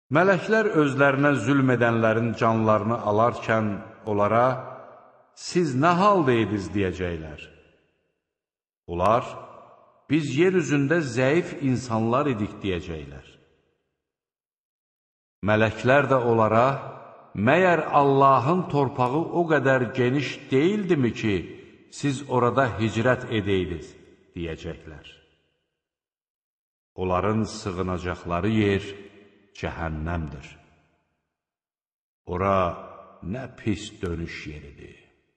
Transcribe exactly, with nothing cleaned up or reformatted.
Mələklər özlərinə zülm edənlərin canlarını alarkən onlara, siz nə haldaydınız deyəcəklər. Onlar, biz yer üzündə zəif insanlar idik deyəcəklər. Mələklər də onlara, məyər Allahın torpağı o qədər geniş deyildimi ki, siz orada hicrət edəydiniz deyəcəklər. Onların sığınacaqları yer cəhənnəmdir. Ora nə pis dönüş yeridir.